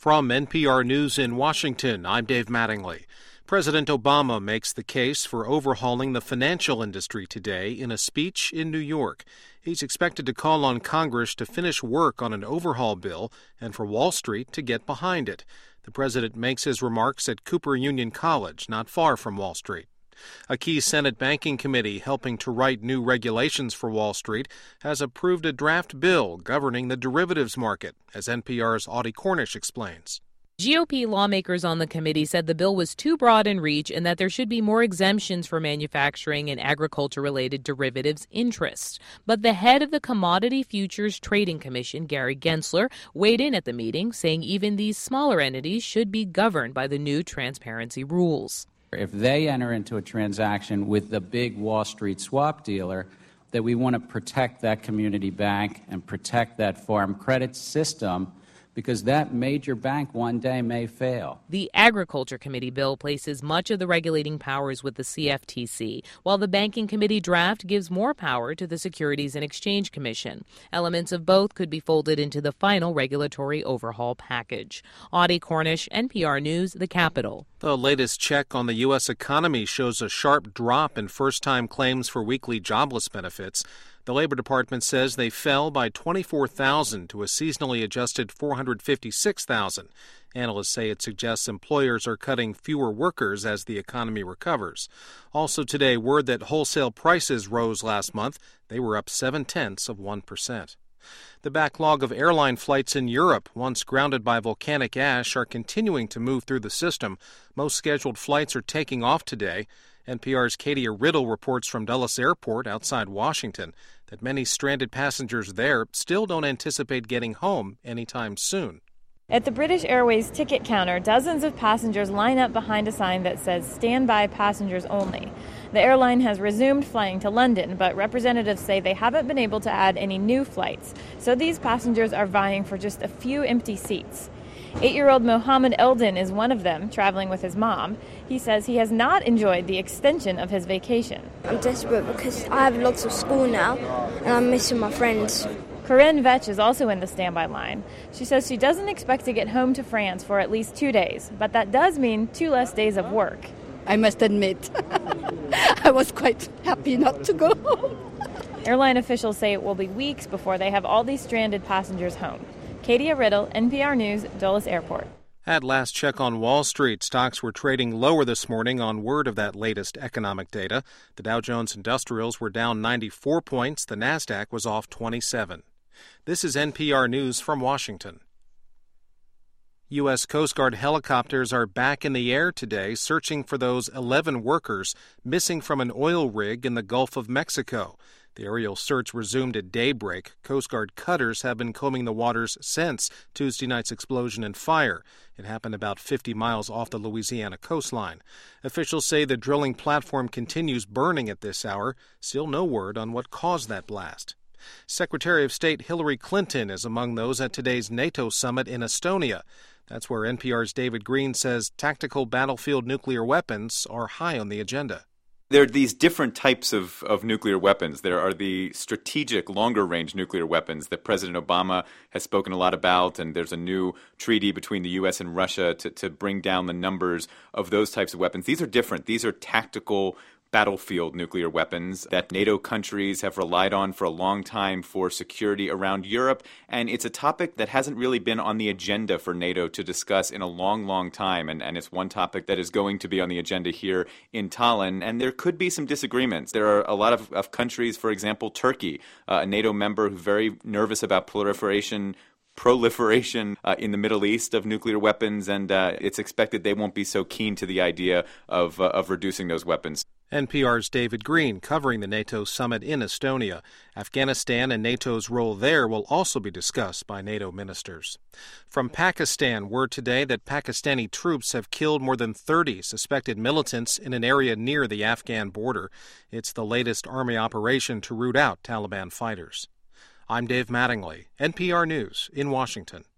From NPR News in Washington, I'm Dave Mattingly. President Obama makes the case for overhauling the financial industry today in a speech in New York. He's expected to call on Congress to finish work on an overhaul bill and for Wall Street to get behind it. The president makes his remarks at Cooper Union College, not far from Wall Street. A key Senate banking committee helping to write new regulations for Wall Street has approved a draft bill governing the derivatives market, as NPR's Audie Cornish explains. GOP lawmakers on the committee said the bill was too broad in reach and that there should be more exemptions for manufacturing and agriculture-related derivatives interests. But the head of the Commodity Futures Trading Commission, Gary Gensler, weighed in at the meeting, saying even these smaller entities should be governed by the new transparency rules. If they enter into a transaction with the big Wall Street swap dealer, that we want to protect that community bank and protect that farm credit system, because that major bank one day may fail. The Agriculture Committee bill places much of the regulating powers with the CFTC, while the Banking Committee draft gives more power to the Securities and Exchange Commission. Elements of both could be folded into the final regulatory overhaul package. Audie Cornish, NPR News, the Capitol. The latest check on the U.S. economy shows a sharp drop in first-time claims for weekly jobless benefits. The Labor Department says they fell by 24,000 to a seasonally adjusted 456,000. Analysts say it suggests employers are cutting fewer workers as the economy recovers. Also today, word that wholesale prices rose last month. They were up 0.7%. The backlog of airline flights in Europe, once grounded by volcanic ash, are continuing to move through the system. Most scheduled flights are taking off today. NPR's Katia Riddle reports from Dulles Airport outside Washington that many stranded passengers there still don't anticipate getting home anytime soon. At the British Airways ticket counter, dozens of passengers line up behind a sign that says "Stand by passengers only." The airline has resumed flying to London, but representatives say they haven't been able to add any new flights, so these passengers are vying for just a few empty seats. 8-year-old Mohammed Eldin is one of them, traveling with his mom. He says he has not enjoyed the extension of his vacation. I'm desperate because I have lots of school now and I'm missing my friends. Corinne Vetch is also in the standby line. She says she doesn't expect to get home to France for at least 2 days, but that does mean 2 less days of work. I must admit, I was quite happy not to go home. Airline officials say it will be weeks before they have all these stranded passengers home. Katia Riddle, NPR News, Dulles Airport. At last check on Wall Street, stocks were trading lower this morning on word of that latest economic data. The Dow Jones Industrials were down 94 points. The Nasdaq was off 27. This is NPR News from Washington. U.S. Coast Guard helicopters are back in the air today searching for those 11 workers missing from an oil rig in the Gulf of Mexico. The aerial search resumed at daybreak. Coast Guard cutters have been combing the waters since Tuesday night's explosion and fire. It happened about 50 miles off the Louisiana coastline. Officials say the drilling platform continues burning at this hour. Still no word on what caused that blast. Secretary of State Hillary Clinton is among those at today's NATO summit in Estonia. That's where NPR's David Green says tactical battlefield nuclear weapons are high on the agenda. There are these different types of nuclear weapons. There are the strategic, longer-range nuclear weapons that President Obama has spoken a lot about, and there's a new treaty between the U.S. and Russia to bring down the numbers of those types of weapons. These are different. These are tactical battlefield nuclear weapons that NATO countries have relied on for a long time for security around Europe, and it's a topic that hasn't really been on the agenda for NATO to discuss in a long, long time, and it's one topic that is going to be on the agenda here in Tallinn, and there could be some disagreements. There are a lot of countries, for example, Turkey, a NATO member who's very nervous about proliferation in the Middle East of nuclear weapons, and it's expected they won't be so keen to the idea of reducing those weapons. NPR's David Green covering the NATO summit in Estonia. Afghanistan and NATO's role there will also be discussed by NATO ministers. From Pakistan, word today that Pakistani troops have killed more than 30 suspected militants in an area near the Afghan border. It's the latest army operation to root out Taliban fighters. I'm Dave Mattingly, NPR News in Washington.